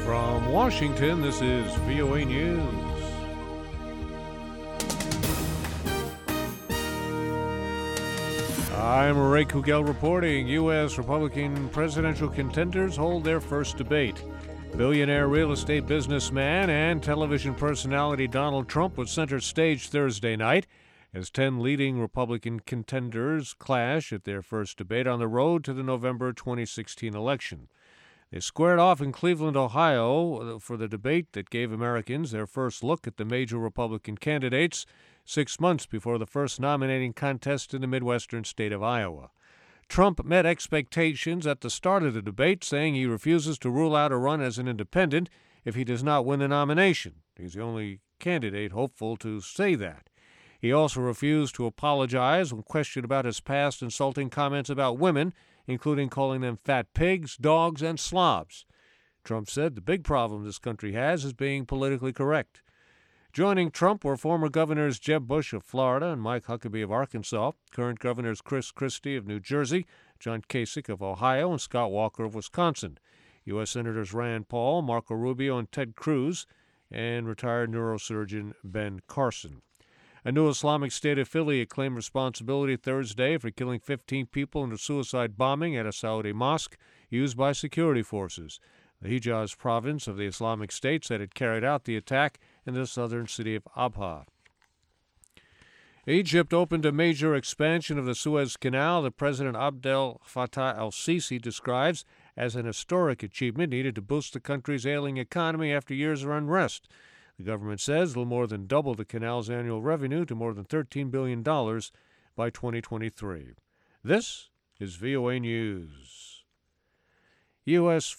From Washington, this is VOA News. I'm Ray Kugel reporting. U.S. Republican presidential contenders hold their first debate. Billionaire real estate businessman and television personality Donald Trump was center stage Thursday night as 10 leading Republican contenders clash at their first debate on the road to the November 2016 election. They squared off in Cleveland, Ohio, for the debate that gave Americans their first look at the major Republican candidates 6 months before the first nominating contest in the Midwestern state of Iowa. Trump met expectations at the start of the debate, saying he refuses to rule out a run as an independent if he does not win the nomination. He's the only candidate hopeful to say that. He also refused to apologize when questioned about his past insulting comments about women, including calling them fat pigs, dogs, and slobs. Trump said the big problem this country has is being politically correct. Joining Trump were former governors Jeb Bush of Florida and Mike Huckabee of Arkansas, current governors Chris Christie of New Jersey, John Kasich of Ohio, and Scott Walker of Wisconsin. U.S. Senators Rand Paul, Marco Rubio, and Ted Cruz, and retired neurosurgeon Ben Carson. A new Islamic State affiliate claimed responsibility Thursday for killing 15 people in a suicide bombing at a Saudi mosque used by security forces. The Hijaz province of the Islamic State said it carried out the attack in the southern city of Abha. Egypt opened a major expansion of the Suez Canal that President Abdel Fattah el-Sisi describes as an historic achievement needed to boost the country's ailing economy after years of unrest. The government says it will more than double the canal's annual revenue to more than $13 billion by 2023. This is VOA News. U.S.